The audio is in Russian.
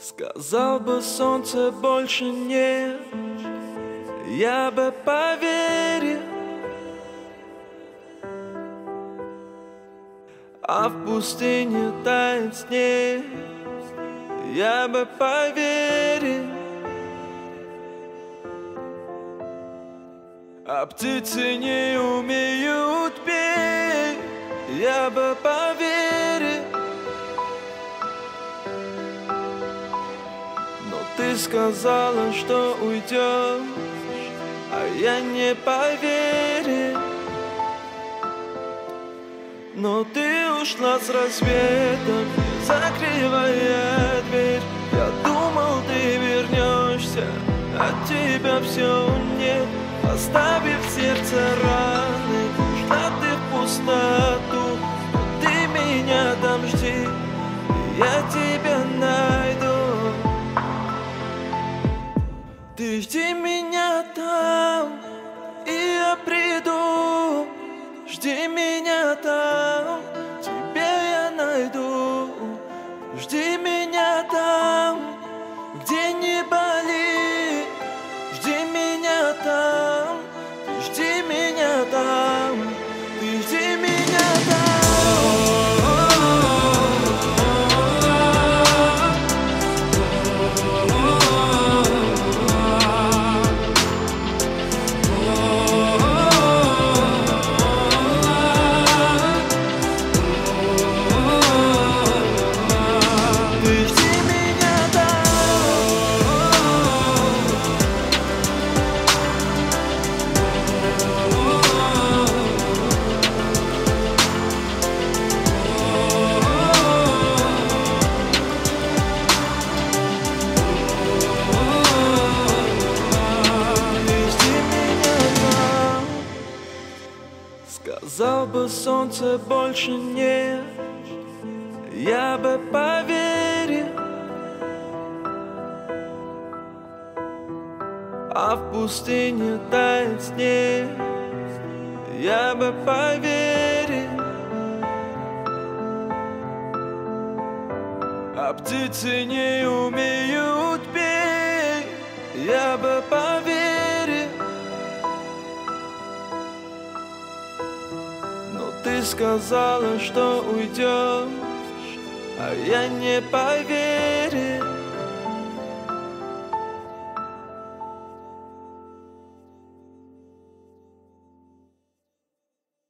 Сказал бы солнце больше нет, я бы поверил. А в пустыне тает снег, я бы поверил. А птицы не умеют петь, я бы поверил. Но ты сказала, что уйдешь, а я не поверил. Но ты ушла с рассветом, не закрывая дверь. Я думал, ты вернешься, от тебя все нет. Оставив в сердце раны, ушла ты в пустоту. Но ты меня там жди, я тебя найду. Ты жди меня там, и я приду. Жди меня там, тебя я найду. Жди меня там, где не болит. Жди меня там, ты жди меня там, ты жди меня там. Сказал бы солнце больше нет, я бы поверил. А в пустыне тает снег, я бы поверил. А птицы не умеют петь, я бы поверил. Но ты сказала, что уйдешь, а я не поверил.